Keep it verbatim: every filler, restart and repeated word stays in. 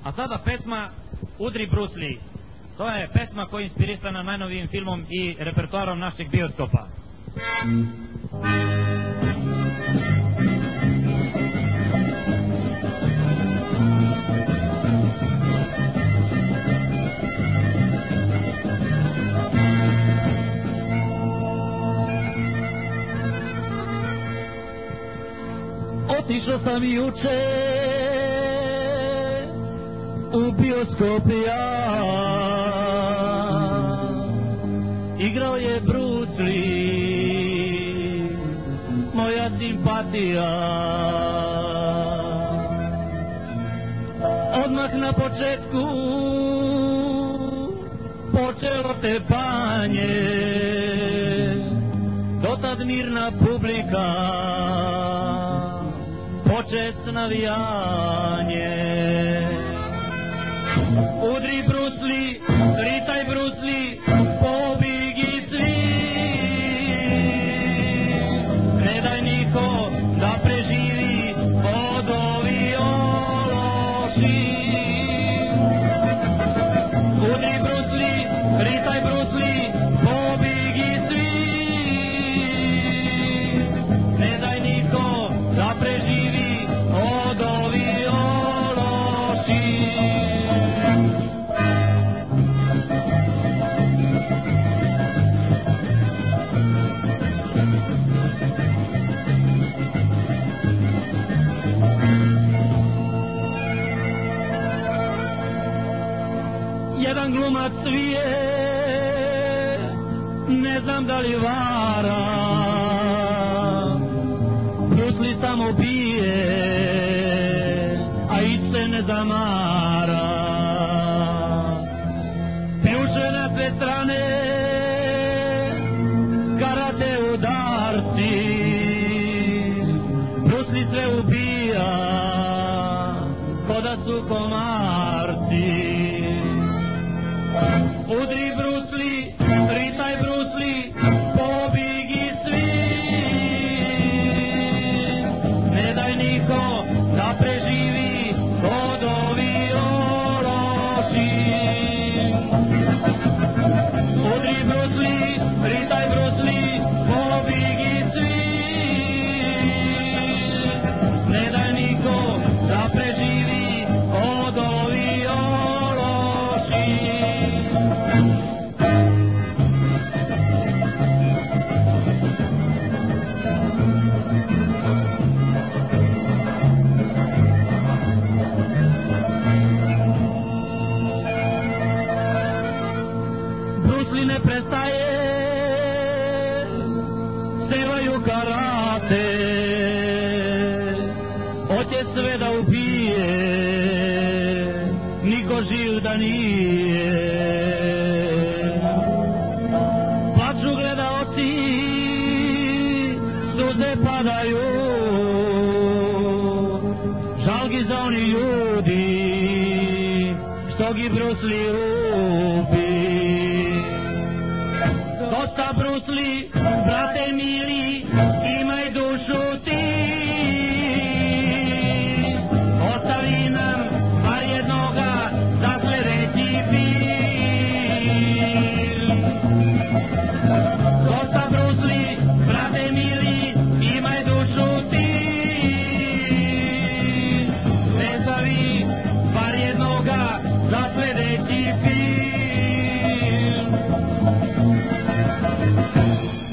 A sada pesma Udri Bruce Lee. To je pesma koja je inspirisana najnovijim filmom i repertoarom našeg bioskopa. Otišao sam juče u bioskop ja, igrao je Bruce Lee, moja simpatija. Odmah na početku počelo tepanje, dotad mirna publika, počet navijanje. Udri Bruce Lee, ritaj Bruce Lee, pobigi svi, ne daj niko da preživi od ovi ološi. Udri Bruce Lee, ritaj Bruce Lee, pobigi svi, ne daj niko da preživi od ovi ološi. Jedan glumac svije, ne znam da li vara, Bruce Lee samo bije, a i se ne zamara. Pljuše na sve strane, karate udarci, Bruce Lee sve ubija, ko da su komarci. Udri Bruce Lee, ritaj Bruce Lee, pobigi svi, ne daj niko da preživi od ovi ološi. Udri Bruce Lee, ritaj Bruce Lee, pobigi svi, ne daj niko da preživi od ovi ološi. Bruce Lee ne prestaje, sevaju karate, hoće sve da ubije, niko živ da nije. Plaču gledaoci, suze padaju, žal gi za oni ljudi što gi Bruce Lee ubi. Dosta Bruce Lee, brate mili, imaj dušu ti, ostavi nam bar jednoga za sledeći film. Dosta Bruce Lee, brate mili, imaj dušu ti, ostavi bar jednoga za sledeći film.